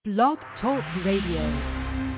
Blog Talk Radio.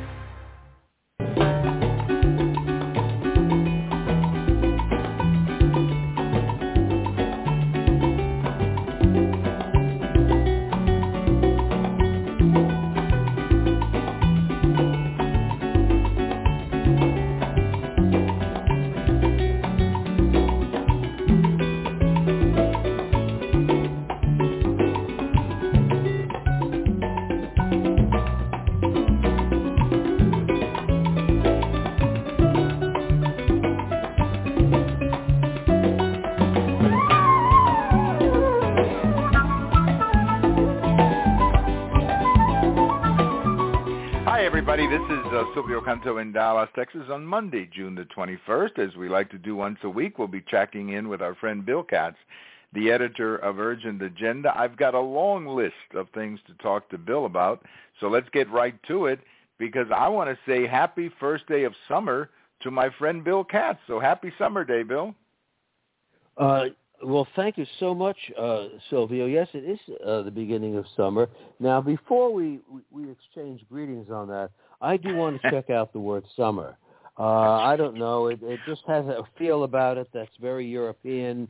This is Silvio Canto in Dallas, Texas on Monday, June the 21st. As we like to do once a week, we'll be checking in with our friend Bill Katz, the editor of Urgent Agenda. I've got a long list of things to talk to Bill about, so let's get right to it, because I want to say happy first day of summer to my friend Bill Katz. So happy summer day, Bill. Well, thank you so much, Silvio. Yes, it is the beginning of summer. Now, before we exchange greetings on that, I do want to check out the word summer. I don't know. It just has a feel about it that's very European.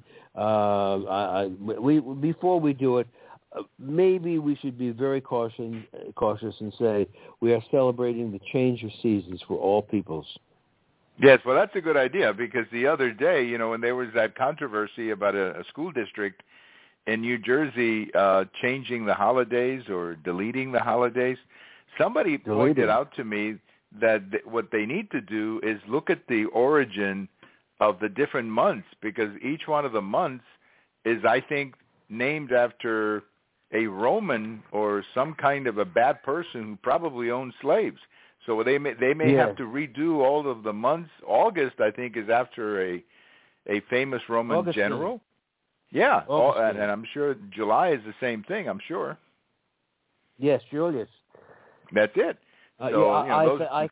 Before we do it, maybe we should be very cautious and say we are celebrating the change of seasons for all peoples. Yes, well, that's a good idea, because the other day, when there was that controversy about a school district in New Jersey changing the holidays or deleting the holidays, somebody pointed out to me that what they need to do is look at the origin of the different months, because each one of the months is, I think, named after a Roman or some kind of a bad person who probably owned slaves. So they may have to redo all of the months. August, I think, is after a famous Roman general. Yeah, and I'm sure July is the same thing, I'm sure. Yes, Julius. That's it. So, I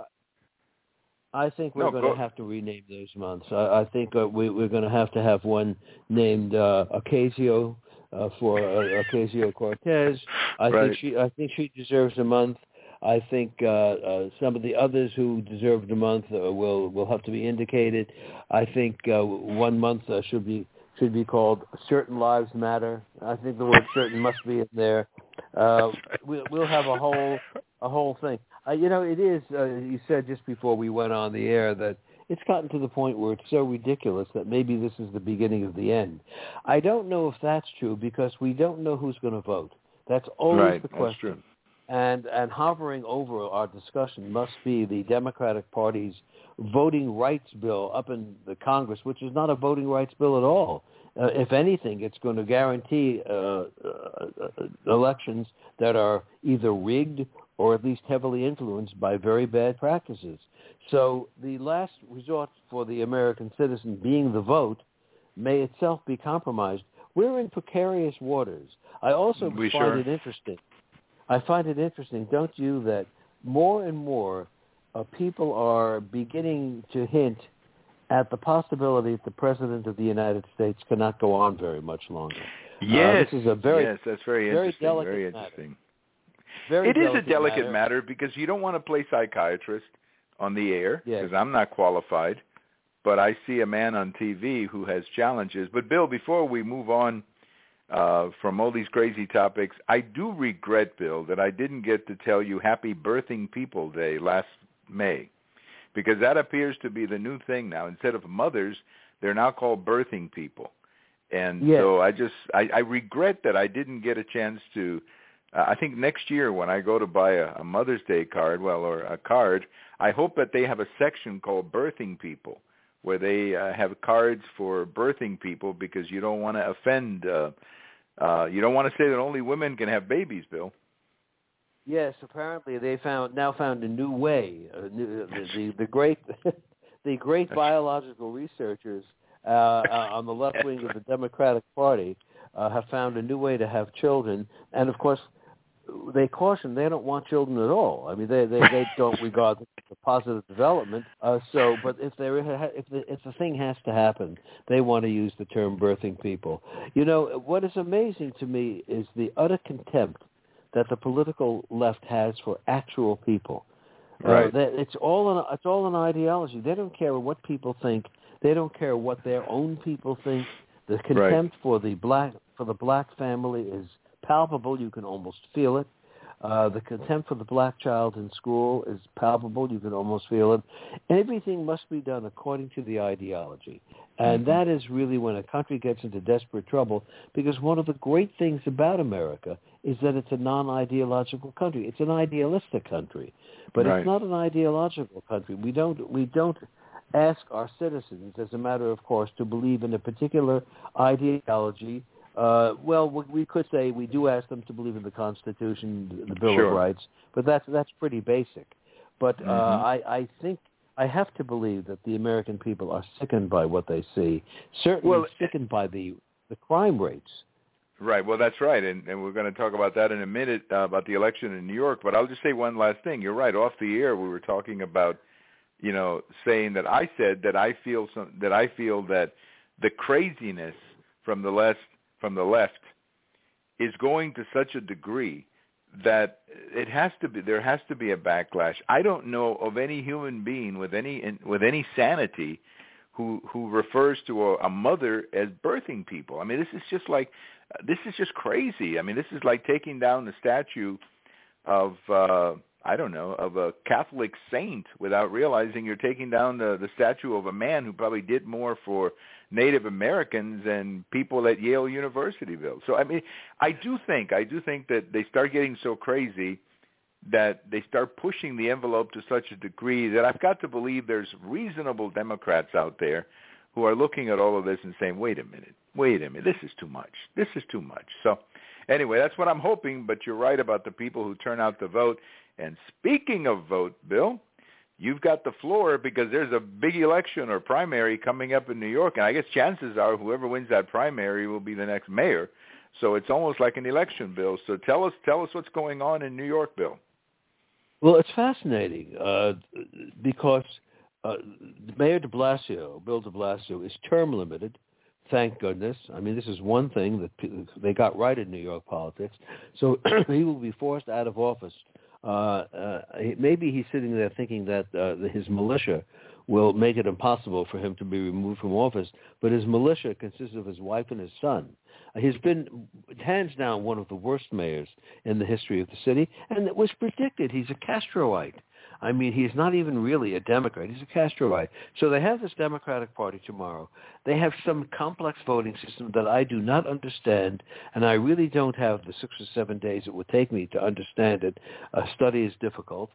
think we're going to have to rename those months. I think we're going to have one named Ocasio for Ocasio-Cortez. I think she deserves a month. I think some of the others who deserve the month will have to be indicated. I think 1 month should be called Certain Lives Matter. I think the word certain must be in there. We'll have a whole thing. It is. You said just before we went on the air that it's gotten to the point where it's so ridiculous that maybe this is the beginning of the end. I don't know if that's true, because we don't know who's going to vote. That's always the question. That's true. And hovering over our discussion must be the Democratic Party's voting rights bill up in the Congress, which is not a voting rights bill at all. If anything, it's going to guarantee elections that are either rigged or at least heavily influenced by very bad practices. So the last resort for the American citizen, being the vote, may itself be compromised. We're in precarious waters. I also find it interesting. I find it interesting, don't you, that more and more people are beginning to hint at the possibility that the President of the United States cannot go on very much longer. Yes, this is that's very interesting. Very interesting. It is a delicate matter, because you don't want to play psychiatrist on the air, because I'm not qualified, but I see a man on TV who has challenges. But, Bill, before we move on from all these crazy topics, I do regret, Bill, that I didn't get to tell you Happy Birthing People Day last May, because that appears to be the new thing now. Instead of mothers, they're now called birthing people. And so I regret that I didn't get a chance to, I think next year when I go to buy a Mother's Day card, or a card, I hope that they have a section called Birthing People, where they have cards for birthing people, because you don't want to offend you don't want to say that only women can have babies, Bill. Yes, apparently they now found a new way. The great biological researchers on the left wing of the Democratic Party have found a new way to have children, and of course they caution they don't want children at all. I mean, they don't regard it as a positive development. But if the thing has to happen, they want to use the term birthing people. What is amazing to me is the utter contempt that the political left has for actual people. Right. It's all an ideology. They don't care what people think. They don't care what their own people think. The contempt for the black family is palpable. You can almost feel it. The contempt for the black child in school is palpable. You can almost feel it. Everything must be done according to the ideology. And that is really when a country gets into desperate trouble, because one of the great things about America is that it's a non-ideological country. It's an idealistic country, but it's not an ideological country. We don't ask our citizens, as a matter of course, to believe in a particular ideology. We could say we do ask them to believe in the Constitution, the Bill of Rights, but that's pretty basic. But I think I have to believe that the American people are sickened by what they see, certainly sickened by the crime rates. Right. Well, that's right, and we're going to talk about that in a minute, about the election in New York. But I'll just say one last thing. You're right. Off the air, we were talking about, saying that I said that I feel that the craziness from the left is going to such a degree that there has to be a backlash. I don't know of any human being with any sanity who refers to a mother as birthing people. I mean, this is just crazy. I mean, this is like taking down the statue of of a Catholic saint without realizing you're taking down the statue of a man who probably did more for Native Americans and people at Yale University, Bill. So, I mean, I do think that they start getting so crazy that they start pushing the envelope to such a degree that I've got to believe there's reasonable Democrats out there who are looking at all of this and saying, wait a minute, this is too much. So, anyway, that's what I'm hoping, but you're right about the people who turn out to vote. And speaking of vote, Bill, you've got the floor because there's a big election or primary coming up in New York, and I guess chances are whoever wins that primary will be the next mayor. So it's almost like an election, Bill. So tell us what's going on in New York, Bill. Well, it's fascinating because Mayor de Blasio, Bill de Blasio, is term limited. Thank goodness. I mean, this is one thing that they got right in New York politics. So he will be forced out of office. Maybe he's sitting there thinking that his militia will make it impossible for him to be removed from office, but his militia consists of his wife and his son. He's been hands down one of the worst mayors in the history of the city, and it was predicted. He's a Castroite. I mean, he's not even really a Democrat. He's a Castroite. So they have this Democratic Party tomorrow. They have some complex voting system that I do not understand, and I really don't have the 6 or 7 days it would take me to understand it. Study is difficult.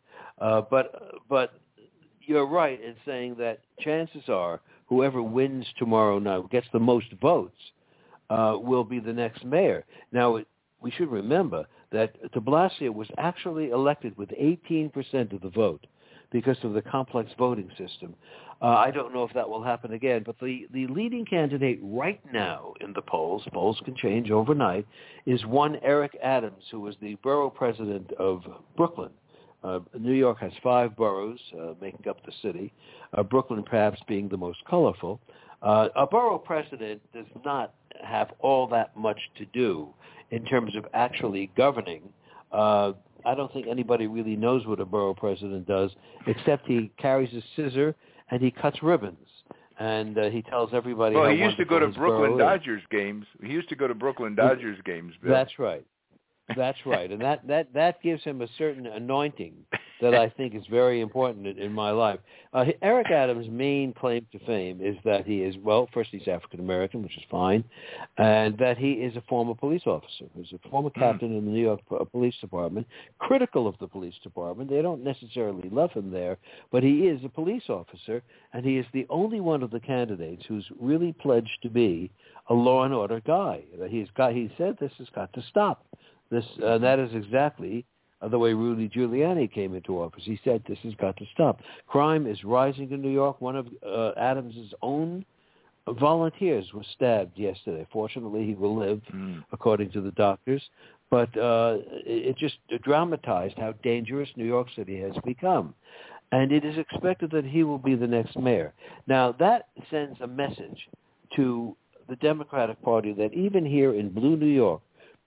But you're right in saying that chances are whoever wins tomorrow night, gets the most votes, will be the next mayor. Now, we should remember that de Blasio was actually elected with 18% of the vote because of the complex voting system. I don't know if that will happen again, but the leading candidate right now in the polls can change overnight, is one Eric Adams, who was the borough president of Brooklyn. New York has 5 boroughs making up the city, Brooklyn perhaps being the most colorful. A borough president does not have all that much to do in terms of actually governing. I don't think anybody really knows what a borough president does, except he carries a scissor and he cuts ribbons. And he tells everybody how he used to go to Brooklyn borough Dodgers games. He used to go to Brooklyn Dodgers games, Bill. That's right. That's right. And that gives him a certain anointing that I think is very important in my life. Eric Adams' main claim to fame is that he is, well, first he's African-American, which is fine, and that he is a former police officer. He's a former captain in the New York Police Department, critical of the police department. They don't necessarily love him there, but he is a police officer, and he is the only one of the candidates who's really pledged to be a law and order guy. He said this has got to stop. That is exactly the way Rudy Giuliani came into office. He said this has got to stop. Crime is rising in New York. One of Adams' own volunteers was stabbed yesterday. Fortunately, he will live, according to the doctors. But it just dramatized how dangerous New York City has become. And it is expected that he will be the next mayor. Now, that sends a message to the Democratic Party that even here in blue New York,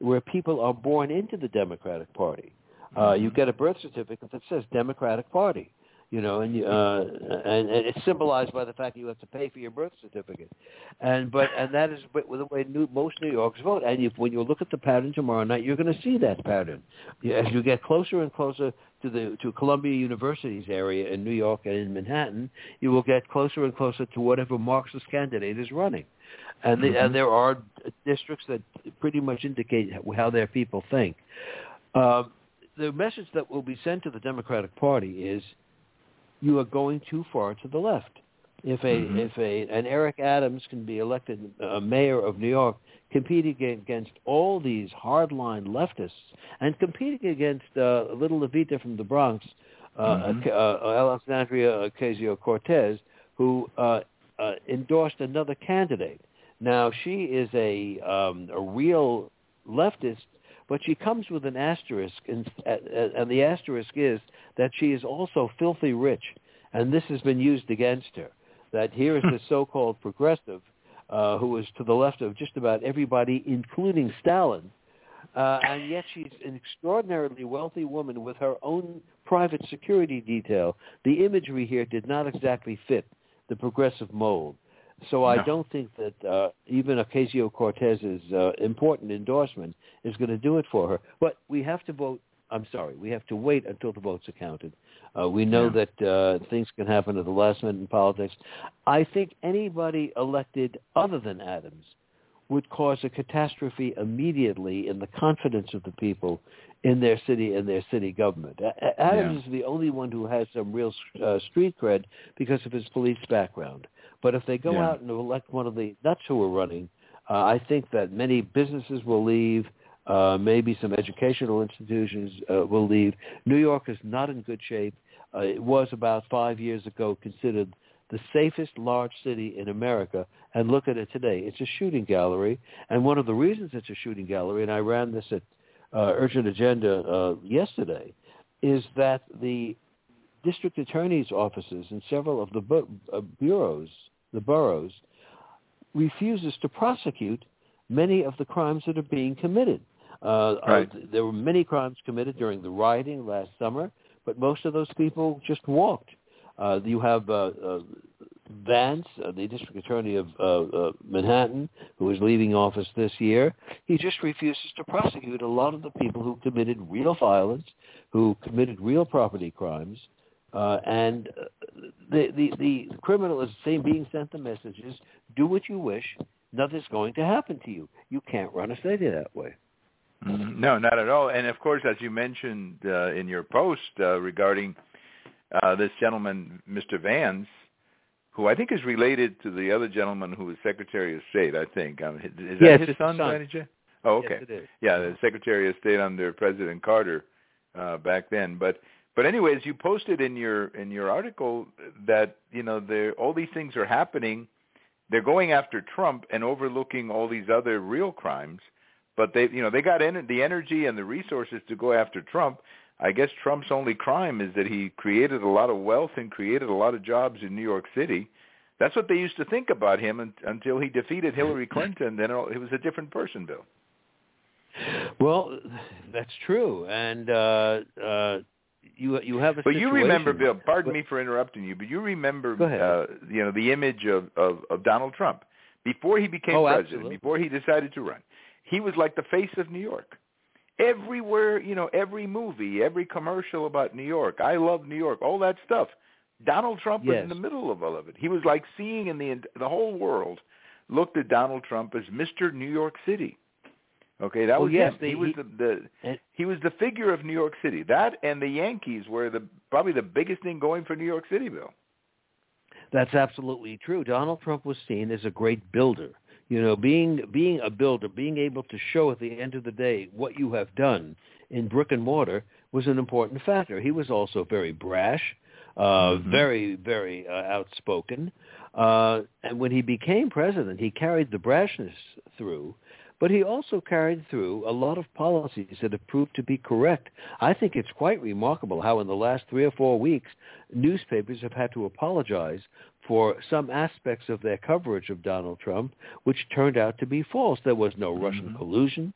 where people are born into the Democratic Party. You get a birth certificate that says Democratic Party. And it's symbolized by the fact that you have to pay for your birth certificate, and that is the way most New Yorkers vote. And when you look at the pattern tomorrow night, you're going to see that pattern as you get closer and closer to Columbia University's area in New York and in Manhattan. You will get closer and closer to whatever Marxist candidate is running, and there are districts that pretty much indicate how their people think. The message that will be sent to the Democratic Party is, you are going too far to the left. If an Eric Adams can be elected mayor of New York, competing against all these hardline leftists and competing against little Levita from the Bronx, Alexandria Ocasio-Cortez, who endorsed another candidate. Now, she is a real leftist, but she comes with an asterisk, and the asterisk is that she is also filthy rich, and this has been used against her. That here is this so-called progressive who is to the left of just about everybody, including Stalin, and yet she's an extraordinarily wealthy woman with her own private security detail. The imagery here did not exactly fit the progressive mold. So I don't think that even Ocasio-Cortez's important endorsement is going to do it for her. But we have to vote. We have to wait until the votes are counted. We know that things can happen at the last minute in politics. I think anybody elected other than Adams would cause a catastrophe immediately in the confidence of the people in their city and their city government. Adams is the only one who has some real street cred because of his police background. But if they go out and elect one of the nuts who are running, I think that many businesses will leave. Maybe some educational institutions will leave. New York is not in good shape. It was about 5 years ago considered the safest large city in America, and look at it today. It's a shooting gallery, and one of the reasons it's a shooting gallery, and I ran this at Urgent Agenda yesterday, is that the district attorney's offices in several of the boroughs, refuses to prosecute many of the crimes that are being committed. There were many crimes committed during the rioting last summer, but most of those people just walked. You have Vance, the district attorney of Manhattan, who is leaving office this year. He just refuses to prosecute a lot of the people who committed real violence, who committed real property crimes. And the criminal is being sent the messages, do what you wish, nothing's going to happen to you. You can't run a city that way. No, not at all. And, of course, as you mentioned in your post regarding this gentleman, Mr. Vance, who I think is related to the other gentleman who was Secretary of State, I think. Is that his son? Oh, okay. Yes, it is. Yeah, the Secretary of State under President Carter back then. But anyways, you posted in your article that, all these things are happening. They're going after Trump and overlooking all these other real crimes. But they got the energy and the resources to go after Trump. I guess Trump's only crime is that he created a lot of wealth and created a lot of jobs in New York City. That's what they used to think about him until he defeated Hillary Clinton. Then he was a different person, Bill. Well, that's true, and you have a. But you remember, Bill. Pardon me for interrupting you, but you remember, the image of Donald Trump before he became president, absolutely. Before he decided to run. He was like the face of New York. Everywhere, every movie, every commercial about New York, I love New York, all that stuff. Donald Trump was in the middle of all of it. He was like seeing in the whole world looked at Donald Trump as Mr. New York City. Okay, that was him. He was the figure of New York City. That and the Yankees were probably the biggest thing going for New York City, Bill. That's absolutely true. Donald Trump was seen as a great builder. Being a builder, being able to show at the end of the day what you have done in brick and mortar was an important factor. He was also very brash, very, very outspoken. And when he became president, he carried the brashness through, but he also carried through a lot of policies that have proved to be correct. I think it's quite remarkable how in the last 3 or 4 weeks, newspapers have had to apologize for some aspects of their coverage of Donald Trump, which turned out to be false. There was no Russian collusion.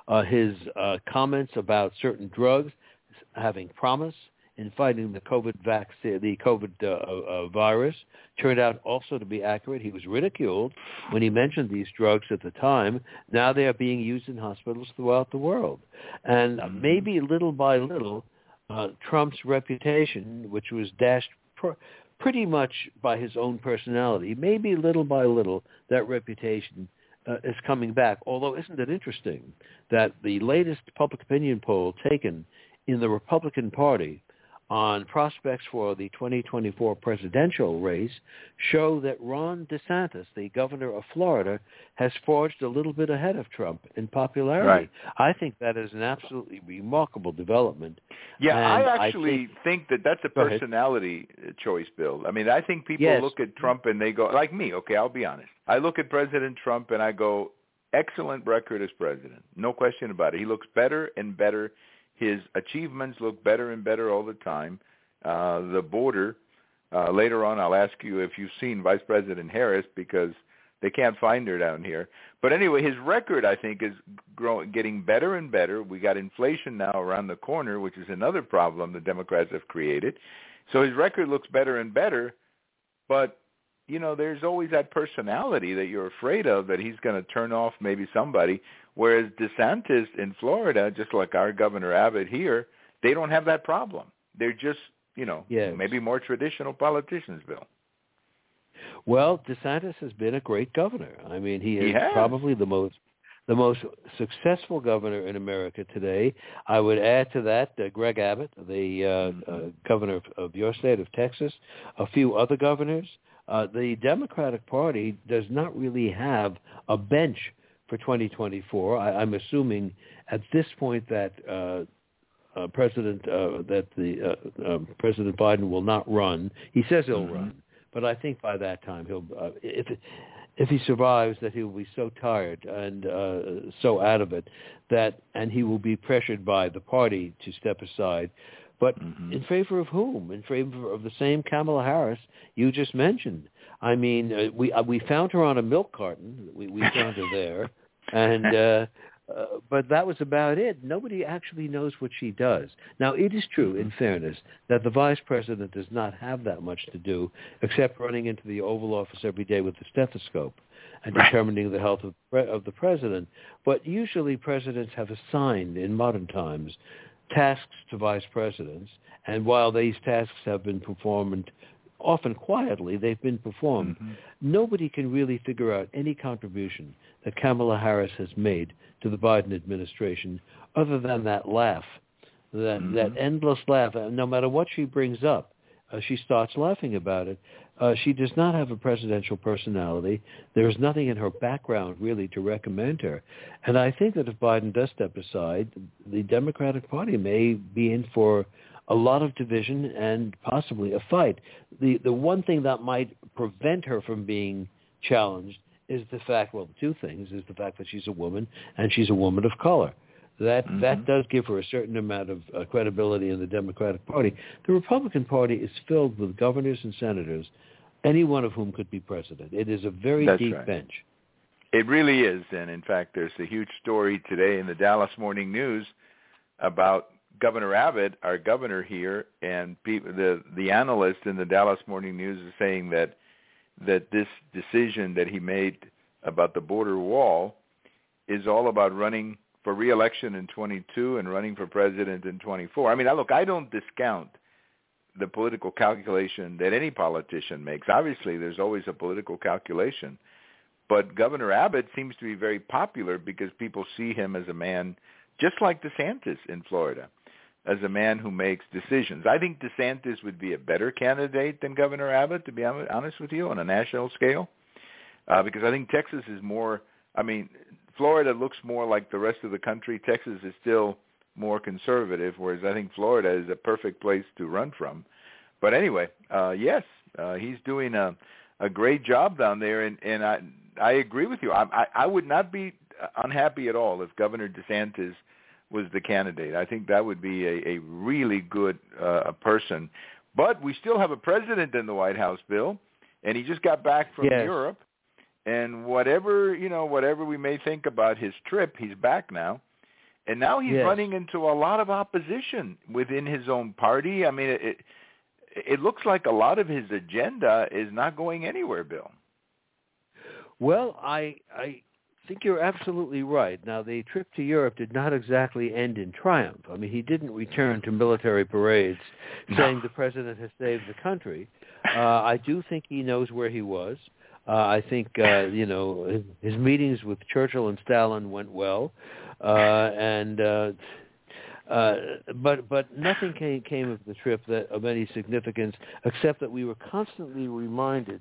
his comments about certain drugs having promise in fighting the COVID vaccine, the COVID virus, turned out also to be accurate. He was ridiculed when he mentioned these drugs at the time. Now they are being used in hospitals throughout the world. And maybe little by little, Trump's reputation, which was dashed pretty much by his own personality, maybe little by little that reputation is coming back. Although isn't it interesting that the latest public opinion poll taken in the Republican Party on prospects for the 2024 presidential race show that Ron DeSantis, the governor of Florida, has forged a little bit ahead of Trump in popularity. Right. I think that is an absolutely remarkable development. Yeah, and I actually think that that's a personality choice, Bill. I mean, I think people look at Trump and they go, like me, okay, I'll be honest. I look at President Trump and I go, excellent record as president. No question about it. He looks better and better. His achievements look better and better all the time. The border, later on I'll ask you if you've seen Vice President Harris because they can't find her down here. But anyway, his record, I think, is getting better and better. We got inflation now around the corner, which is another problem the Democrats have created. So his record looks better and better. But, you know, there's always that personality that you're afraid of, that he's going to turn off maybe somebody. Whereas DeSantis in Florida, just like our Governor Abbott here, they don't have that problem. They're just, you know, maybe more traditional politicians, Bill. Well, DeSantis has been a great governor. I mean, he is probably the most successful governor in America today. I would add to that Greg Abbott, the governor of your state of Texas, a few other governors. The Democratic Party does not really have a bench for 2024. I'm assuming at this point that President Biden will not run. He says he'll run, but I think by that time he'll, if he survives, that he'll be so tired and so out of it and he will be pressured by the party to step aside. But in favor of whom? In favor of the same Kamala Harris you just mentioned. I mean, we found her on a milk carton. We found her there, and but that was about it. Nobody actually knows what she does. Now, it is true, in fairness, that the vice president does not have that much to do except running into the Oval Office every day with the stethoscope and determining the health of the president. But usually presidents have assigned, in modern times, tasks to vice presidents, and while these tasks have been performed often quietly, they've been performed. Nobody can really figure out any contribution that Kamala Harris has made to the Biden administration other than that laugh, that endless laugh. No matter what she brings up, she starts laughing about it. She does not have a presidential personality. There is nothing in her background really to recommend her. And I think that if Biden does step aside, the Democratic Party may be in for a lot of division and possibly a fight. The one thing that might prevent her from being challenged is the fact, well, two things, is the fact that she's a woman and she's a woman of color. That does give her a certain amount of credibility in the Democratic Party. The Republican Party is filled with governors and senators, any one of whom could be president. It is a very deep bench. It really is. And in fact, there's a huge story today in the Dallas Morning News about Governor Abbott, our governor here, and the analyst in the Dallas Morning News is saying that this decision that he made about the border wall is all about running for re-election in 22 and running for president in 24. I mean, look, I don't discount the political calculation that any politician makes. Obviously, there's always a political calculation. But Governor Abbott seems to be very popular because people see him as a man just like DeSantis in Florida, as a man who makes decisions. I think DeSantis would be a better candidate than Governor Abbott, to be honest with you, on a national scale, because I think Texas is more, Florida looks more like the rest of the country. Texas is still more conservative, whereas I think Florida is a perfect place to run from. But anyway, yes, he's doing a great job down there, and I agree with you. I would not be unhappy at all if Governor DeSantis was the candidate. I think that would be a really good person. But we still have a president in the White House, Bill, and he just got back from Europe. And whatever we may think about his trip, he's back now. And now he's running into a lot of opposition within his own party. I mean, it looks like a lot of his agenda is not going anywhere, Bill. Well, I think you're absolutely right. Now, the trip to Europe did not exactly end in triumph. I mean, he didn't return to military parades saying the president has saved the country. I do think he knows where he was. I think, his meetings with Churchill and Stalin went well. But nothing came of the trip of any significance, except that we were constantly reminded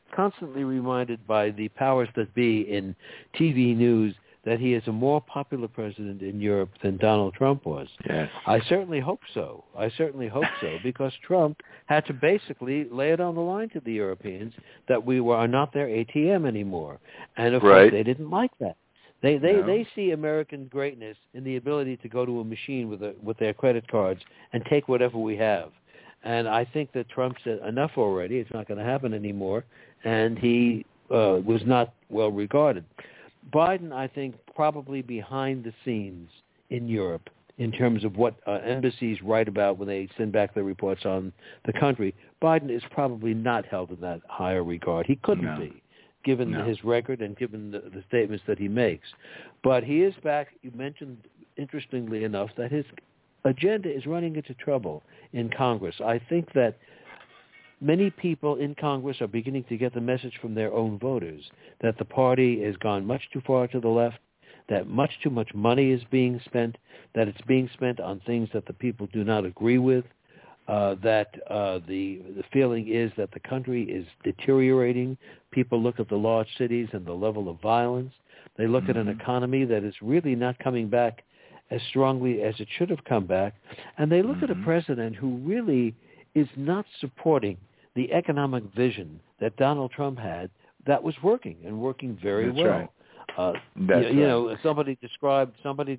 by the powers that be in TV news that he is a more popular president in Europe than Donald Trump was. Yes. I certainly hope so, because Trump had to basically lay it on the line to the Europeans that we are not their ATM anymore. And of course they didn't like that. They see American greatness in the ability to go to a machine with their credit cards and take whatever we have. And I think that Trump said enough already. It's not going to happen anymore. And he was not well regarded. Biden, I think, probably behind the scenes in Europe in terms of what embassies write about when they send back their reports on the country. Biden is probably not held in that higher regard. He couldn't be, given his record and given the statements that he makes. But he is back. You mentioned, interestingly enough, that his agenda is running into trouble in Congress. I think that many people in Congress are beginning to get the message from their own voters that the party has gone much too far to the left, that much too much money is being spent, that it's being spent on things that the people do not agree with, that the feeling is that the country is deteriorating. People look at the large cities and the level of violence. They look at an economy that is really not coming back as strongly as it should have come back. And they look at a president who really is not supporting the economic vision that Donald Trump had that was working and working very well. Right. Somebody described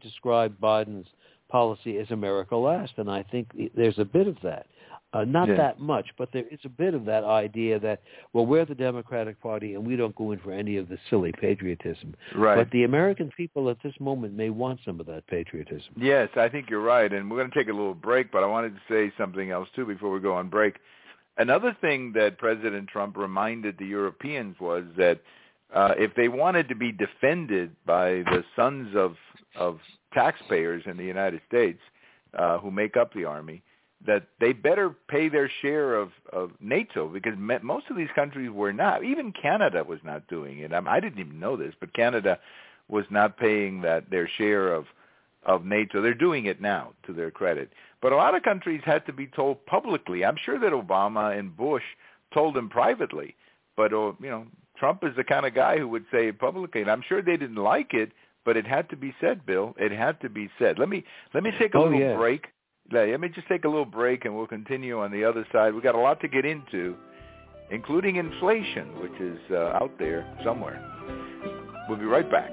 Biden's policy as America Last, and I think there's a bit of that. Not that much, but there is a bit of that idea that, well, we're the Democratic Party and we don't go in for any of the silly patriotism. Right. But the American people at this moment may want some of that patriotism. Yes, I think you're right. And we're going to take a little break, but I wanted to say something else, too, before we go on break. Another thing that President Trump reminded the Europeans was that if they wanted to be defended by the sons of taxpayers in the United States who make up the army, that they better pay their share of NATO, because most of these countries were not. Even Canada was not doing it. I didn't even know this, but Canada was not paying their share of NATO. They're doing it now, to their credit. But a lot of countries had to be told publicly. I'm sure that Obama and Bush told them privately, but Trump is the kind of guy who would say it publicly, and I'm sure they didn't like it, but it had to be said, Bill. It had to be said. Let me take a little break. Let me just take a little break, and we'll continue on the other side. We've got a lot to get into, including inflation, which is out there somewhere. We'll be right back.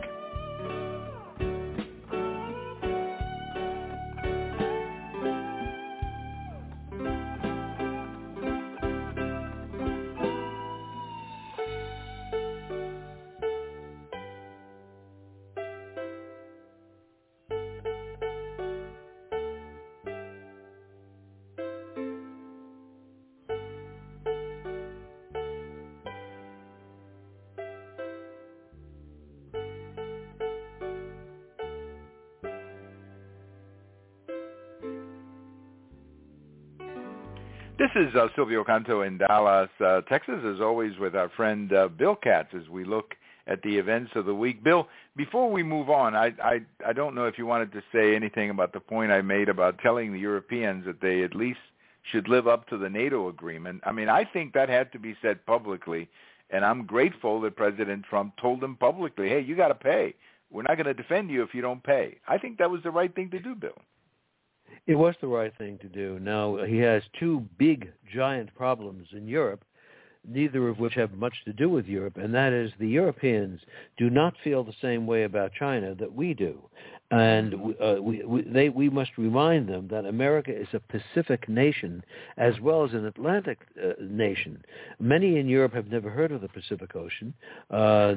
This is Silvio Canto in Dallas, Texas, as always, with our friend Bill Katz as we look at the events of the week. Bill, before we move on, I don't know if you wanted to say anything about the point I made about telling the Europeans that they at least should live up to the NATO agreement. I mean, I think that had to be said publicly, and I'm grateful that President Trump told them publicly, hey, you got to pay. We're not going to defend you if you don't pay. I think that was the right thing to do, Bill. It was the right thing to do. Now, he has two big, giant problems in Europe, neither of which have much to do with Europe, and that is the Europeans do not feel the same way about China that we do. And we must remind them that America is a Pacific nation as well as an Atlantic nation. Many in Europe have never heard of the Pacific Ocean. I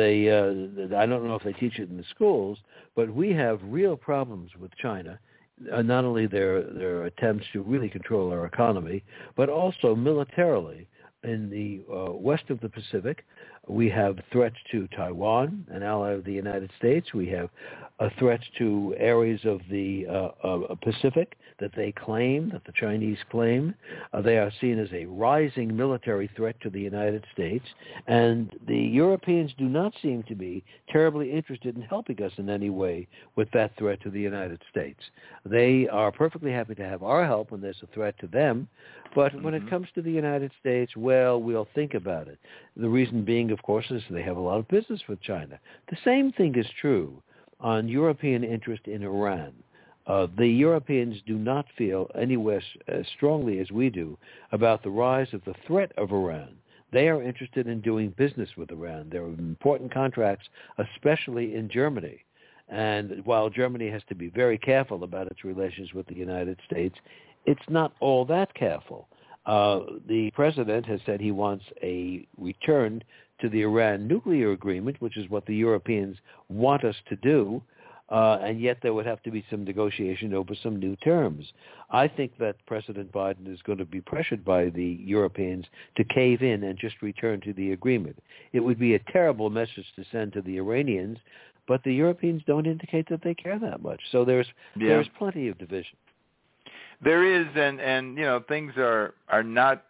don't know if they teach it in the schools, but we have real problems with China. Not only their attempts to really control our economy, but also militarily. In the west of the Pacific, we have threats to Taiwan, an ally of the United States. We have threats to areas of the Pacific that they claim, that the Chinese claim. They are seen as a rising military threat to the United States. And the Europeans do not seem to be terribly interested in helping us in any way with that threat to the United States. They are perfectly happy to have our help when there's a threat to them. But when it comes to the United States, well, we'll think about it. The reason being, of course, is they have a lot of business with China. The same thing is true on European interest in Iran. The Europeans do not feel anywhere as strongly as we do about the rise of the threat of Iran. They are interested in doing business with Iran. There are important contracts, especially in Germany. And while Germany has to be very careful about its relations with the United States, it's not all that careful. The president has said he wants a return to the Iran nuclear agreement, which is what the Europeans want us to do, and yet there would have to be some negotiation over some new terms. I think that President Biden is going to be pressured by the Europeans to cave in and just return to the agreement. It would be a terrible message to send to the Iranians, but the Europeans don't indicate that they care that much. So there's plenty of division. There is, and things are not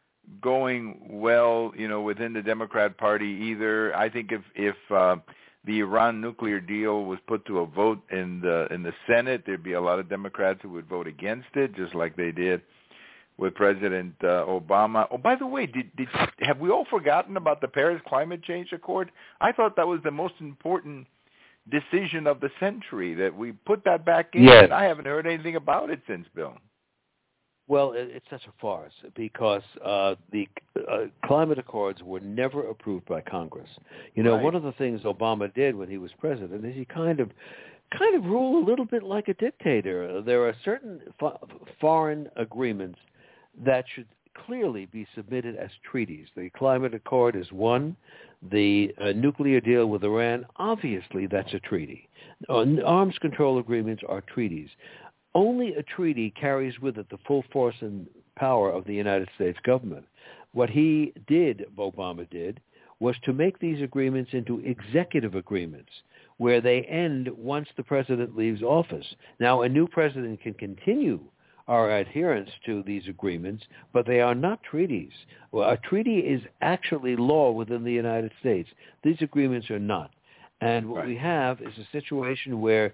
going well, within the Democrat Party either. I think if the Iran nuclear deal was put to a vote in the Senate, there'd be a lot of Democrats who would vote against it, just like they did with President Obama. Oh, by the way, have we all forgotten about the Paris Climate Change Accord? I thought that was the most important decision of the century, that we put that back in. Yes. And I haven't heard anything about it since, Bill. Well, it's such a farce because the climate accords were never approved by Congress. Right. One of the things Obama did when he was president is he kind of ruled a little bit like a dictator. There are certain foreign agreements that should clearly be submitted as treaties. The climate accord is one. The nuclear deal with Iran, obviously that's a treaty. Arms control agreements are treaties. Only a treaty carries with it the full force and power of the United States government. What Obama did, was to make these agreements into executive agreements where they end once the president leaves office. Now, a new president can continue our adherence to these agreements, but they are not treaties. Well, a treaty is actually law within the United States. These agreements are not. And what we have is a situation where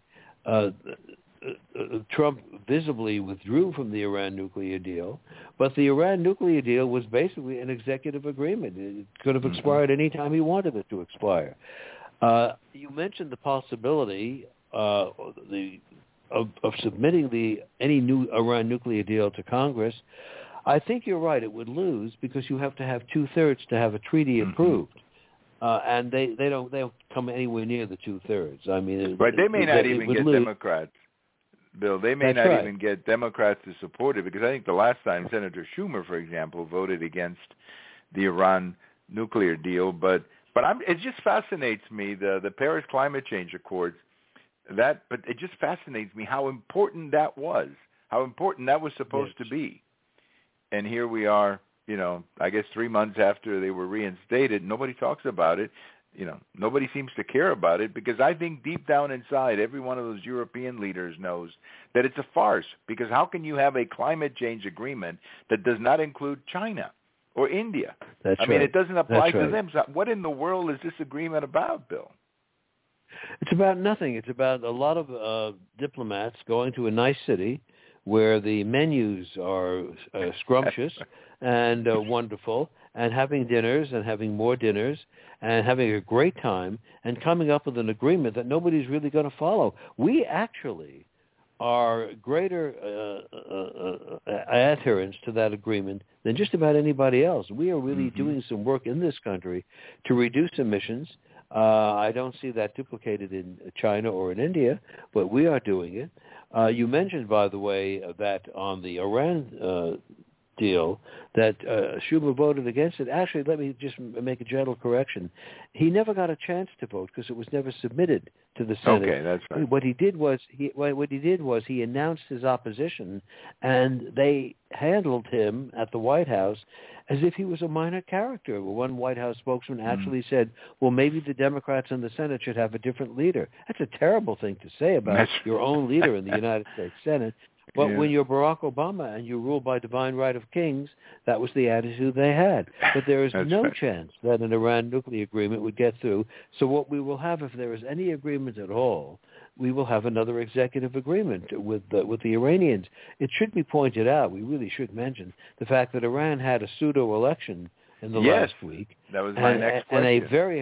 Trump visibly withdrew from the Iran nuclear deal, but the Iran nuclear deal was basically an executive agreement. It could have expired any time he wanted it to expire. You mentioned the possibility of submitting any new Iran nuclear deal to Congress. I think you're right. It would lose because you have to have 2/3 to have a treaty approved. And they don't come anywhere near the 2/3. I mean, right? They may not even get Democrats, Bill. They may not right. even get Democrats to support it, because I think the last time Senator Schumer, for example, voted against the Iran nuclear deal. But it just fascinates me, the Paris Climate Change Accords. But it just fascinates me how important that was, how important that was supposed to be. And here we are, I guess 3 months after they were reinstated. Nobody talks about it. Nobody seems to care about it, because I think deep down inside, every one of those European leaders knows that it's a farce. Because how can you have a climate change agreement that does not include China or India? I mean, it doesn't apply to them. So what in the world is this agreement about, Bill? It's about nothing. It's about a lot of diplomats going to a nice city where the menus are scrumptious and wonderful, and having dinners and having more dinners and having a great time and coming up with an agreement that nobody's really going to follow. We actually are greater adherents to that agreement than just about anybody else. We are really doing some work in this country to reduce emissions. I don't see that duplicated in China or in India, but we are doing it. You mentioned, by the way, that on the Iran deal that Schumer voted against it. Actually, let me just make a gentle correction. He never got a chance to vote because it was never submitted to the Senate. Okay, that's right. What he did was he announced his opposition, and they handled him at the White House as if he was a minor character. One White House spokesman actually said, well, maybe the Democrats in the Senate should have a different leader. That's a terrible thing to say about your own leader in the United States Senate. But when you're Barack Obama and you rule by divine right of kings, that was the attitude they had. But there is no chance that an Iran nuclear agreement would get through. So what we will have, if there is any agreement at all, we will have another executive agreement with the Iranians. It should be pointed out, we really should mention, the fact that Iran had a pseudo-election in the last week. That was my next question. And a very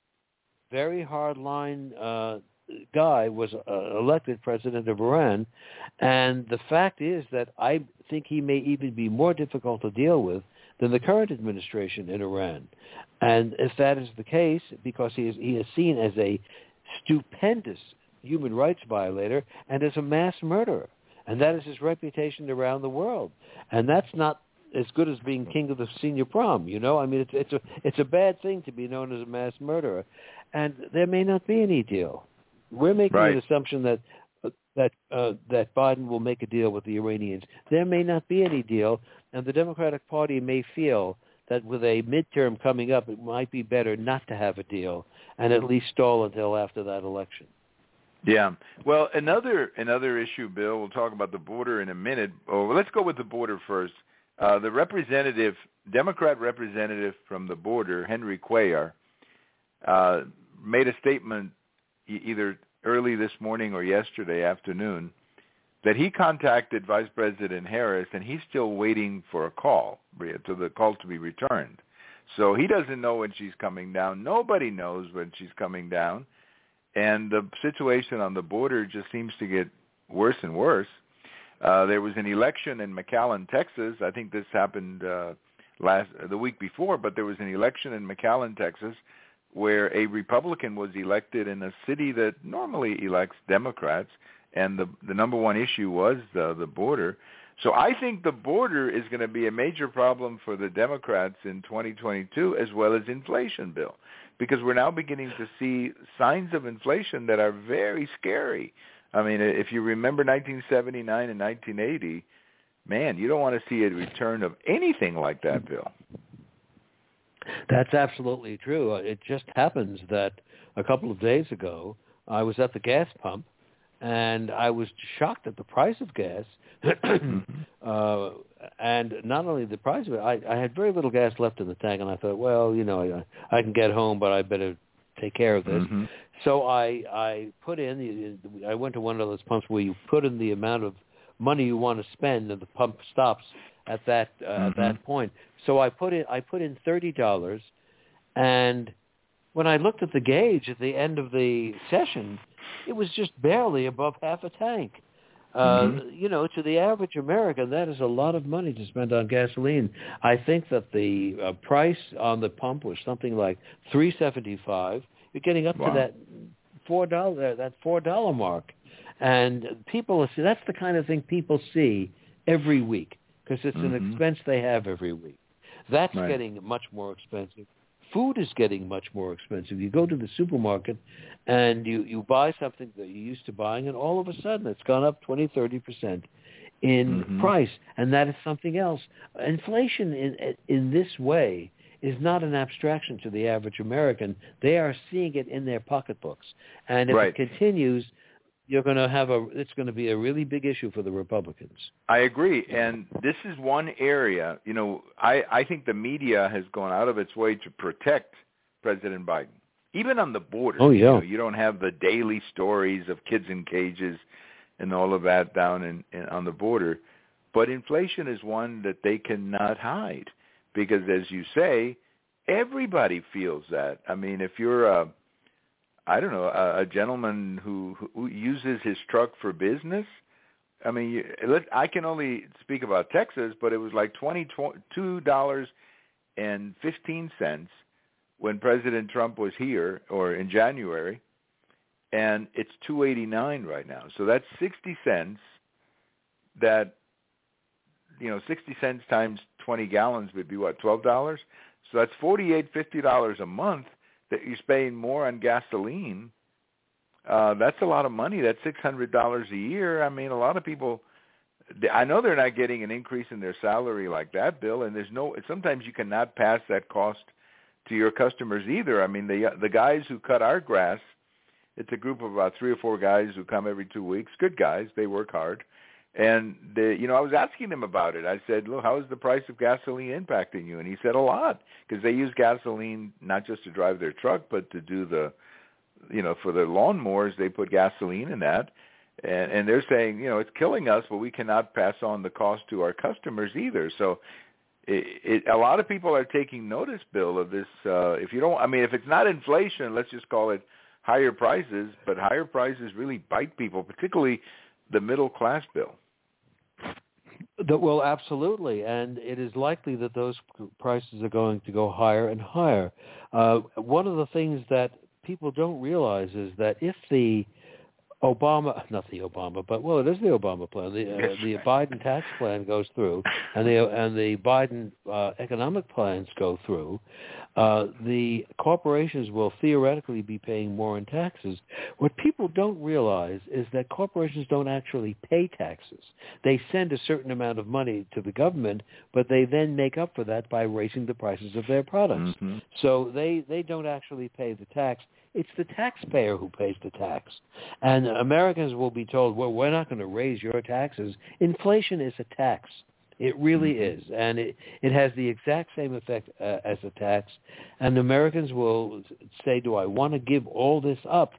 hard line guy was elected president of Iran, and the fact is that I think he may even be more difficult to deal with than the current administration in Iran. And if that is the case, because he is seen as a stupendous human rights violator and as a mass murderer, and that is his reputation around the world, and that's not as good as being king of the senior prom, you know. I mean, it's a bad thing to be known as a mass murderer, and there may not be any deal. We're making an assumption that Biden will make a deal with the Iranians. There may not be any deal, and the Democratic Party may feel that with a midterm coming up, it might be better not to have a deal and at least stall until after that election. Yeah. Well, another issue, Bill, we'll talk about the border in a minute. Oh, let's go with the border first. The Democrat representative from the border, Henry Cuellar, made a statement either early this morning or yesterday afternoon that he contacted Vice President Harris, and he's still waiting for a call, to the call to be returned. So he doesn't know when she's coming down. Nobody knows when she's coming down. And the situation on the border just seems to get worse and worse. There was an election in McAllen, Texas. I think this happened the week before, but there was an election in McAllen, Texas, where a Republican was elected in a city that normally elects Democrats, and the number one issue was the border. So I think the border is going to be a major problem for the Democrats in 2022, as well as inflation, Bill, because we're now beginning to see signs of inflation that are very scary. I mean, if you remember 1979 and 1980, man, you don't want to see a return of anything like that, Bill. That's absolutely true. It just happens that a couple of days ago, I was at the gas pump, and I was shocked at the price of gas. And not only the price of it, I had very little gas left in the tank, and I thought, well, you know, I can get home, but I better take care of this. So I put in, I went to one of those pumps where you put in the amount of money you want to spend, and the pump stops at that point. So I put in $30, and when I looked at the gauge at the end of the session, it was just barely above half a tank. You know, to the average American, that is a lot of money to spend on gasoline. I think that the price on the pump was something like $3.75. You're getting up to that $4 mark, and people see that's the kind of thing people see every week because it's an expense they have every week. That's getting much more expensive. Food is getting much more expensive. You go to the supermarket and you buy something that you're used to buying, and all of a sudden it's gone up 20-30% in price, and that is something else. Inflation in this way is not an abstraction to the average American. They are seeing it in their pocketbooks, and if it continues, you're going to have it's going to be a really big issue for the Republicans. I agree, and this is one area, you know, I think the media has gone out of its way to protect President Biden, even on the border. Oh, yeah. You know, you don't have the daily stories of kids in cages and all of that down on the border, but inflation is one that they cannot hide because, as you say, everybody feels that. I mean, if you're a gentleman who uses his truck for business. I mean, I can only speak about Texas, but it was like $22.15 when President Trump was here, or in January, and it's $2.89 right now. So that's 60 cents. That, 60 cents times 20 gallons would be what, $12? So that's $50 a month that you're spending more on gasoline. That's a lot of money. That's $600 a year. I mean, a lot of people, I know they're not getting an increase in their salary like that, Bill, and sometimes you cannot pass that cost to your customers either. I mean, the guys who cut our grass, it's a group of about 3 or 4 guys who come every 2 weeks, good guys, they work hard. And, I was asking him about it. I said, look, how is the price of gasoline impacting you? And he said a lot, because they use gasoline not just to drive their truck, but to do for their lawnmowers, they put gasoline in that. And they're saying, it's killing us, but we cannot pass on the cost to our customers either. So a lot of people are taking notice, Bill, of this. If it's not inflation, let's just call it higher prices, but higher prices really bite people, particularly the middle class, Bill. Well, absolutely, and it is likely that those prices are going to go higher and higher. One of the things that people don't realize is that if the it is the Obama plan. The Biden tax plan goes through, and the Biden economic plans go through. The corporations will theoretically be paying more in taxes. What people don't realize is that corporations don't actually pay taxes. They send a certain amount of money to the government, but they then make up for that by raising the prices of their products. Mm-hmm. So they don't actually pay the tax. It's the taxpayer who pays the tax. And Americans will be told, well, we're not going to raise your taxes. Inflation is a tax. It really is. And it has the exact same effect as a tax. And Americans will say, do I want to give all this up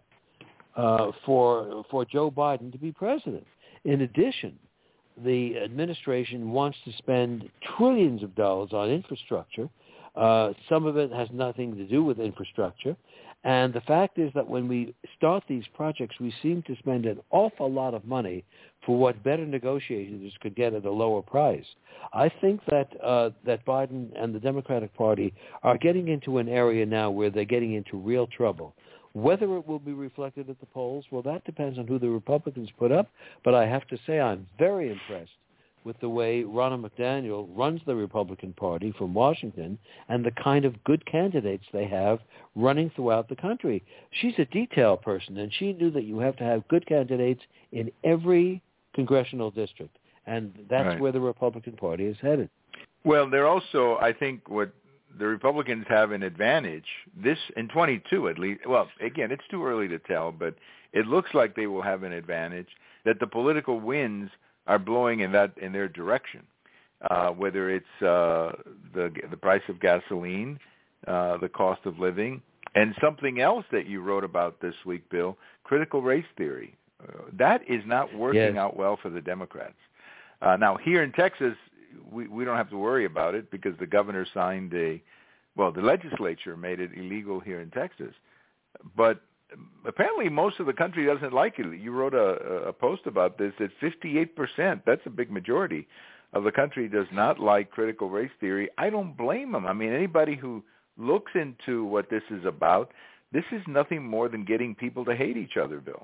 for Joe Biden to be president? In addition, the administration wants to spend trillions of dollars on infrastructure. Some of it has nothing to do with infrastructure. And the fact is that when we start these projects, we seem to spend an awful lot of money for what better negotiators could get at a lower price. I think that that Biden and the Democratic Party are getting into an area now where they're getting into real trouble. Whether it will be reflected at the polls, well, that depends on who the Republicans put up. But I have to say I'm very impressed with the way Ronna McDaniel runs the Republican Party from Washington and the kind of good candidates they have running throughout the country. She's a detail person, and she knew that you have to have good candidates in every congressional district, and that's right. Where the Republican Party is headed. Well, they're also, I think, what the Republicans have an advantage, this in 22 at least. Well, again, it's too early to tell, but it looks like they will have an advantage, that the political winds are blowing in their direction, whether it's the price of gasoline, the cost of living, and something else that you wrote about this week, Bill, critical race theory. That is not working out well for the Democrats. Now, here in Texas, we don't have to worry about it because the governor signed the legislature made it illegal here in Texas. But apparently most of the country doesn't like it. You wrote a post about this, that 58%, that's a big majority of the country, does not like critical race theory. I don't blame them. I mean, anybody who looks into what this is about, this is nothing more than getting people to hate each other, Bill.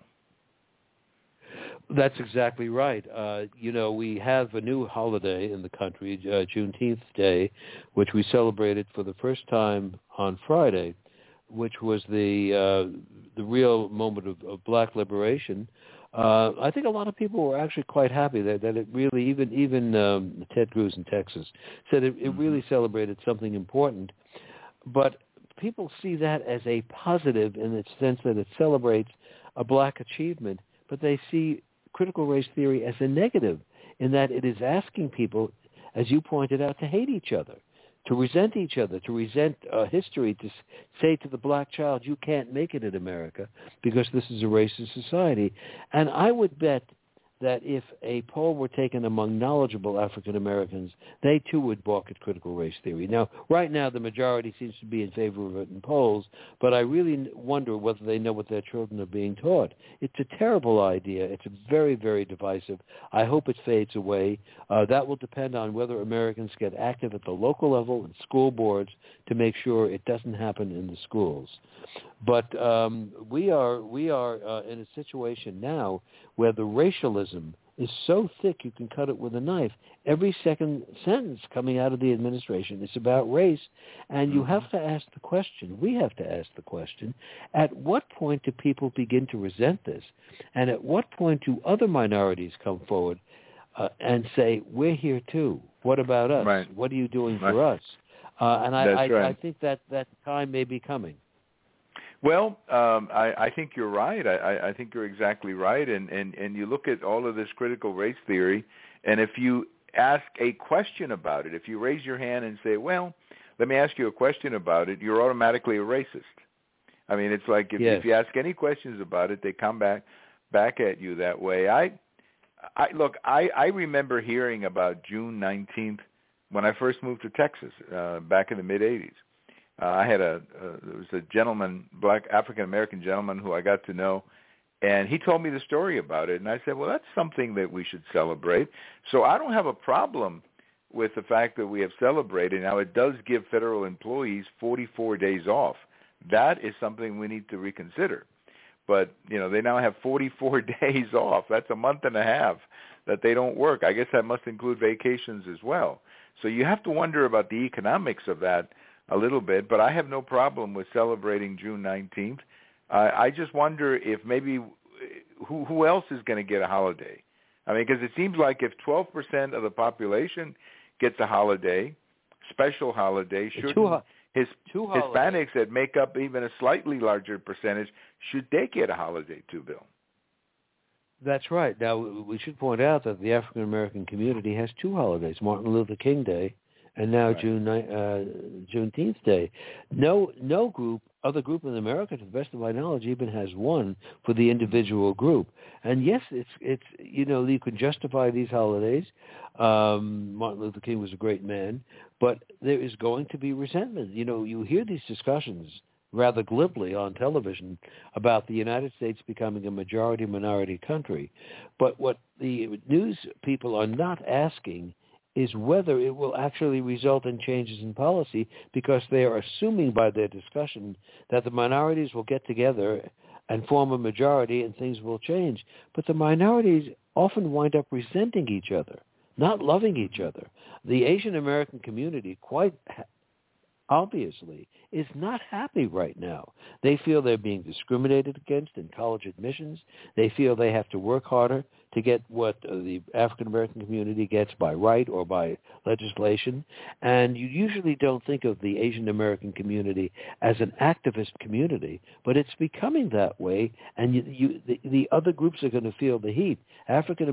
That's exactly right. We have a new holiday in the country, Juneteenth Day, which we celebrated for the first time on Friday, which was the real moment of black liberation. I think a lot of people were actually quite happy that it really, even Ted Cruz in Texas said it really celebrated something important. But people see that as a positive in the sense that it celebrates a black achievement, but they see critical race theory as a negative in that it is asking people, as you pointed out, to hate each other, to resent each other, to resent history, to say to the black child, you can't make it in America because this is a racist society. And I would bet that if a poll were taken among knowledgeable African Americans, they too would balk at critical race theory. Now, right now, the majority seems to be in favor of it in polls, but I really wonder whether they know what their children are being taught. It's a terrible idea. It's very, very divisive. I hope it fades away. That will depend on whether Americans get active at the local level and school boards to make sure it doesn't happen in the schools. But we are in a situation now where the racialism is so thick you can cut it with a knife. Every second sentence coming out of the administration is about race, and you have to ask the question, we have to ask the question, at what point do people begin to resent this? And at what point do other minorities come forward and say, we're here too. What about us? Right. What are you doing for us? And I think that time may be coming. Well, I think you're right. I think you're exactly right. And you look at all of this critical race theory, and if you ask a question about it, if you raise your hand and say, well, let me ask you a question about it, you're automatically a racist. I mean, it's like if you ask any questions about it, they come back at you that way. I remember hearing about June 19th when I first moved to Texas back in the mid-'80s. I had there was a gentleman, black African-American gentleman who I got to know, and he told me the story about it. And I said, well, that's something that we should celebrate. So I don't have a problem with the fact that we have celebrated. Now, it does give federal employees 44 days off. That is something we need to reconsider. But, they now have 44 days off. That's a month and a half that they don't work. I guess that must include vacations as well. So you have to wonder about the economics of that a little bit, but I have no problem with celebrating June 19th. I just wonder if maybe who else is going to get a holiday. I mean, because it seems like if 12% of the population gets a holiday, special holiday, shouldn't Hispanics that make up even a slightly larger percentage, should they get a holiday too, Bill? That's right. Now, we should point out that the African-American community has two holidays, Martin Luther King Day and now Juneteenth Day. No other group in America, to the best of my knowledge, even has one for the individual group. And yes, it's you can justify these holidays. Martin Luther King was a great man, but there is going to be resentment. You hear these discussions rather glibly on television about the United States becoming a majority-minority country. But what the news people are not asking is whether it will actually result in changes in policy, because they are assuming by their discussion that the minorities will get together and form a majority and things will change. But the minorities often wind up resenting each other, not loving each other. The Asian American community, quite obviously, is not happy right now. They feel they're being discriminated against in college admissions. They feel they have to work harder to get what the African-American community gets by right or by legislation. And you usually don't think of the Asian American community as an activist community, but it's becoming that way, and the other groups are going to feel the heat. Asian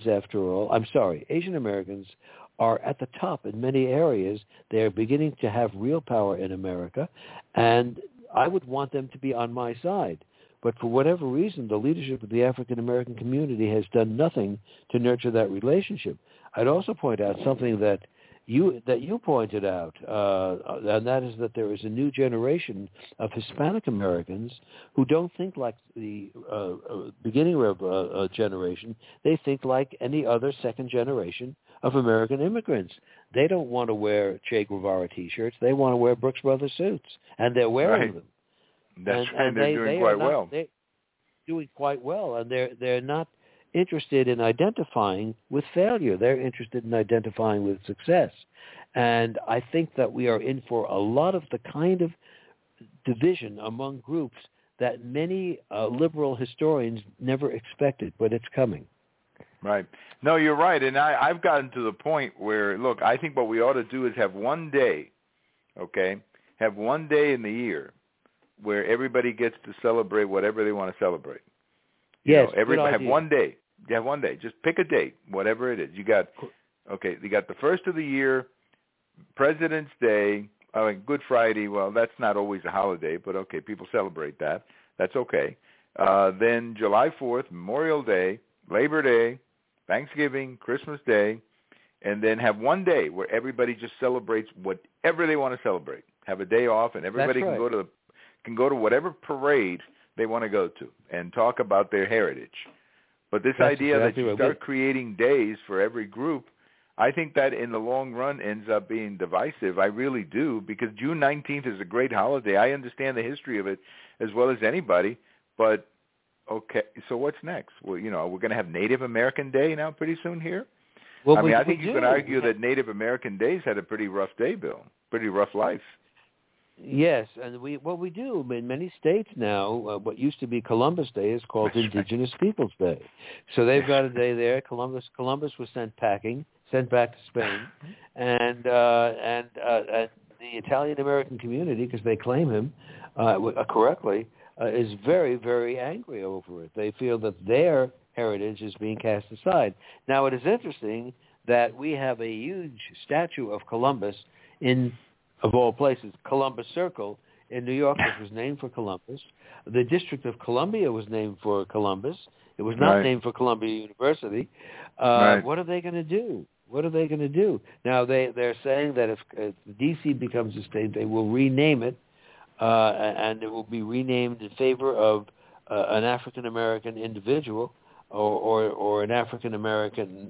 Americans are at the top in many areas. They're beginning to have real power in America, and I would want them to be on my side. But for whatever reason, the leadership of the African-American community has done nothing to nurture that relationship. I'd also point out something that you pointed out, and that is that there is a new generation of Hispanic Americans who don't think like the beginning of generation. They think like any other second generation of American immigrants. They don't want to wear Che Guevara T-shirts. They want to wear Brooks Brothers suits, and they're wearing them. That's right. They're doing quite well. They're doing quite well, and they're not interested in identifying with failure. They're interested in identifying with success. And I think that we are in for a lot of the kind of division among groups that many liberal historians never expected, but it's coming. Right. No, you're right. And I've gotten to the point where, look, I think what we ought to do is have one day, have one day in the year where everybody gets to celebrate whatever they want to celebrate. Yes, everybody have one day. You have one day. Just pick a date, whatever it is. You got the first of the year, President's Day, Good Friday. Well, that's not always a holiday, but okay, people celebrate that. That's okay. Then July 4th, Memorial Day, Labor Day, Thanksgiving, Christmas Day, and then have one day where everybody just celebrates whatever they want to celebrate. Have a day off, and everybody can go to whatever parade they want to go to and talk about their heritage. But this idea that you start creating days for every group, I think that in the long run ends up being divisive. I really do, because June 19th is a great holiday. I understand the history of it as well as anybody. But, okay, so what's next? Well, we're going to have Native American Day now pretty soon here? Well, I think you can argue that Native American Days had a pretty rough day, Bill, pretty rough life. Yes, and we do in many states now. What used to be Columbus Day is called Indigenous Peoples Day. So they've got a day there. Columbus was sent back to Spain, and the Italian American community, because they claim him correctly, is very, very angry over it. They feel that their heritage is being cast aside. Now, it is interesting that we have a huge statue of Columbus in, of all places, Columbus Circle in New York, which was named for Columbus. The District of Columbia was named for Columbus. It was not named for Columbia University. What are they going to do? What are they going to do? Now, they're saying that if D.C. becomes a state, they will rename it, and it will be renamed in favor of an African-American individual or an African-American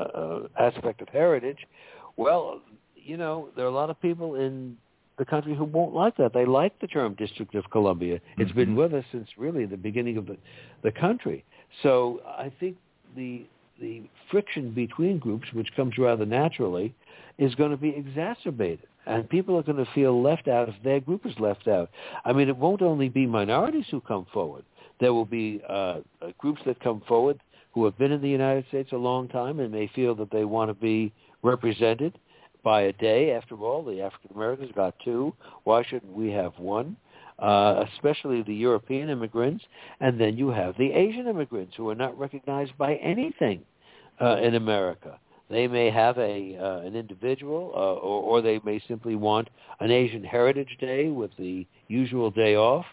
aspect of heritage. Well, there are a lot of people in the country who won't like that. They like the term District of Columbia. It's been with us since really the beginning of the country. So I think the friction between groups, which comes rather naturally, is going to be exacerbated. And people are going to feel left out if their group is left out. I mean, it won't only be minorities who come forward. There will be groups that come forward who have been in the United States a long time and may feel that they want to be represented by a day. After all, the African Americans got two. Why shouldn't we have one? Especially the European immigrants. And then you have the Asian immigrants who are not recognized by anything in America. They may have an individual, or they may simply want an Asian Heritage Day with the usual day off.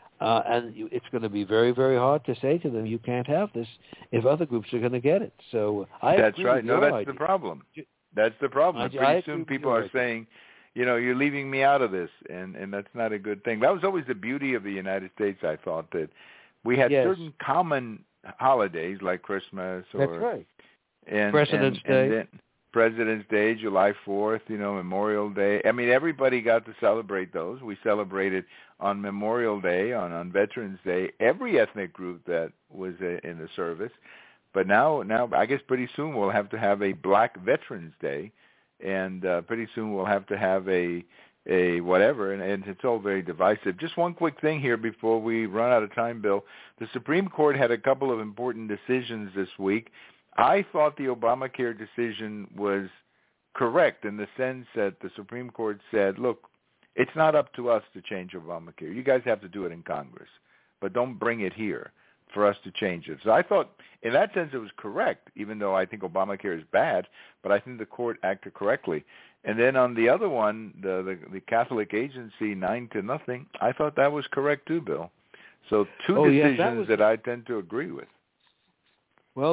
And it's going to be very, very hard to say to them, you can't have this if other groups are going to get it. So that's right. No, that's the problem. That's the problem. Pretty soon people are saying, you're leaving me out of this, and that's not a good thing. That was always the beauty of the United States, I thought, that we had certain common holidays like Christmas or President's Day. President's Day, July 4th, Memorial Day. I mean, everybody got to celebrate those. We celebrated on Memorial Day, on Veterans Day, every ethnic group that was in the service. But now, I guess pretty soon we'll have to have a Black Veterans Day, and pretty soon we'll have to have a whatever, and it's all very divisive. Just one quick thing here before we run out of time, Bill. The Supreme Court had a couple of important decisions this week. I thought the Obamacare decision was correct in the sense that the Supreme Court said, look, it's not up to us to change Obamacare. You guys have to do it in Congress, but don't bring it here for us to change it. So I thought in that sense it was correct, even though I think Obamacare is bad, but I think the court acted correctly. And then on the other one, the Catholic agency, 9-0, I thought that was correct too, Bill. So two decisions that I tend to agree with. Well,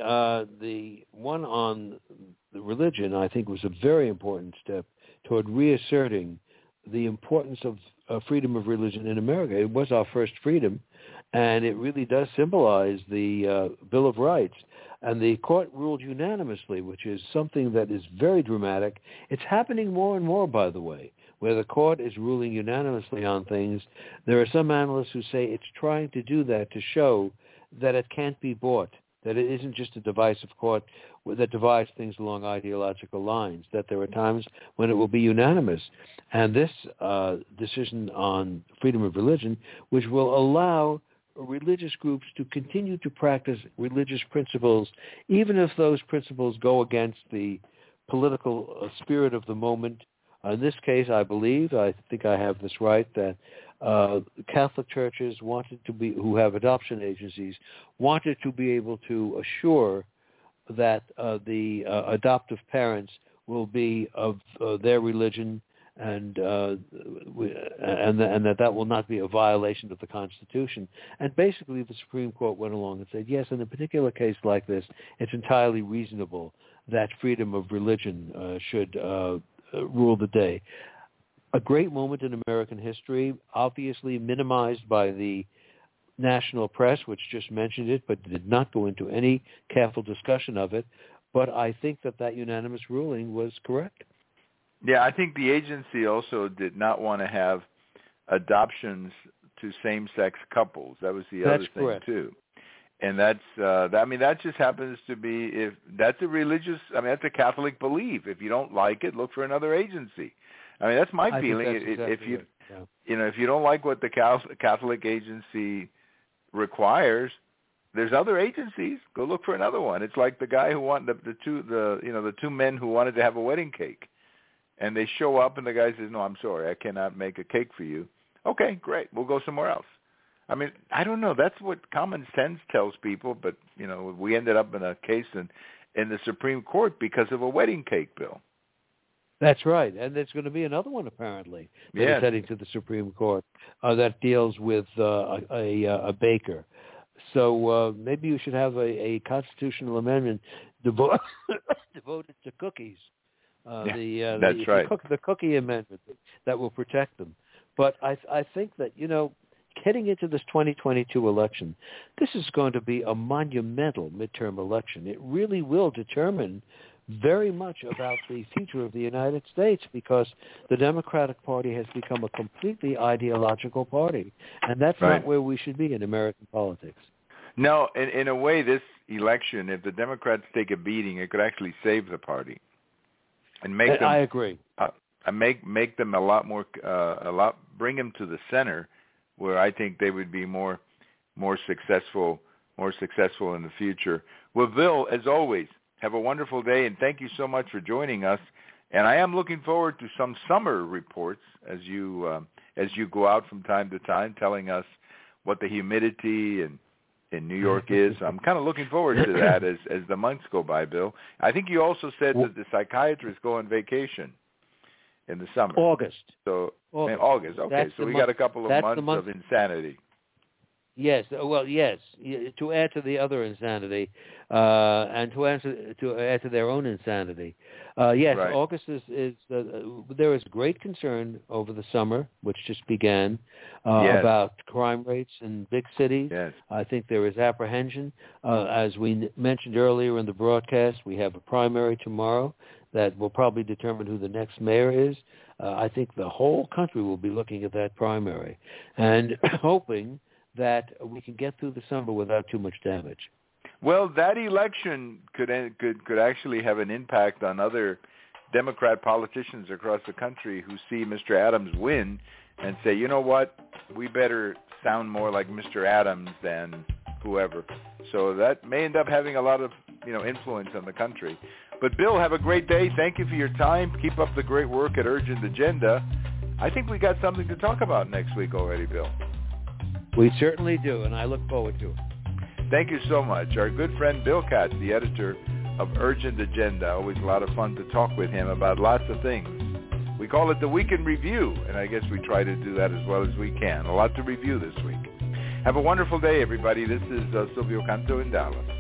the one on the religion, I think, was a very important step toward reasserting the importance of freedom of religion in America. It was our first freedom, and it really does symbolize the Bill of Rights. And the court ruled unanimously, which is something that is very dramatic. It's happening more and more, by the way, where the court is ruling unanimously on things. There are some analysts who say it's trying to do that to show that it can't be bought, that it isn't just a divisive court that divides things along ideological lines, that there are times when it will be unanimous. And this decision on freedom of religion, which will allow religious groups to continue to practice religious principles, even if those principles go against the political spirit of the moment. In this case, I think I have this right, that Catholic churches who have adoption agencies, wanted to be able to assure that the adoptive parents will be of their religion and that will not be a violation of the Constitution. And basically, the Supreme Court went along and said, yes, in a particular case like this, it's entirely reasonable that freedom of religion should rule the day. A great moment in American history, obviously minimized by the national press, which just mentioned it, but did not go into any careful discussion of it. But I think that unanimous ruling was correct. Yeah, I think the agency also did not want to have adoptions to same-sex couples. That was the other thing, correct. Too. And that's, that just happens to be, if that's a religious, that's a Catholic belief. If you don't like it, look for another agency. That's my feeling. If you, if you don't like what the Catholic agency requires, there's other agencies. Go look for another one. It's like the guy who wanted the two men who wanted to have a wedding cake, and they show up, and the guy says, "No, I'm sorry, I cannot make a cake for you." Okay, great. We'll go somewhere else. I don't know. That's what common sense tells people, but we ended up in a case in the Supreme Court because of a wedding cake bill. That's right, and there's going to be another one apparently that is heading to the Supreme Court that deals with a baker. So maybe you should have a constitutional amendment devoted to cookies. That's right. The cookie amendment that will protect them. But I think that heading into this 2022 election, this is going to be a monumental midterm election. It really will determine very much about the future of the United States, because the Democratic Party has become a completely ideological party, and that's not where we should be in American politics. No, in a way, this election, if the Democrats take a beating, it could actually save the party and make them. I agree. Make them bring them to the center, where I think they would be more successful in the future. Well, Bill, as always, have a wonderful day, and thank you so much for joining us. And I am looking forward to some summer reports as you go out from time to time, telling us what the humidity in New York is. I'm kind of looking forward to that as the months go by, Bill. I think you also said that the psychiatrists go on vacation in the summer. August. So August. Okay, so we got a couple of months of insanity. Yes. Well, yes. To add to the other insanity, and to add to their own insanity. Yes, right. August is there is great concern over the summer, which just began, about crime rates in big cities. Yes. I think there is apprehension. As we mentioned earlier in the broadcast, we have a primary tomorrow that will probably determine who the next mayor is. I think the whole country will be looking at that primary and hoping that we can get through the summer without too much damage. Well, that election could actually have an impact on other Democrat politicians across the country who see Mr. Adams win and say, you know what, we better sound more like Mr. Adams than whoever. So that may end up having a lot of influence on the country. But Bill, have a great day. Thank you for your time. Keep up the great work at Urgent Agenda. I think we got something to talk about next week already, Bill. We certainly do, and I look forward to it. Thank you so much. Our good friend Bill Katz, the editor of Urgent Agenda. Always a lot of fun to talk with him about lots of things. We call it the Week in Review, and I guess we try to do that as well as we can. A lot to review this week. Have a wonderful day, everybody. This is Silvio Canto in Dallas.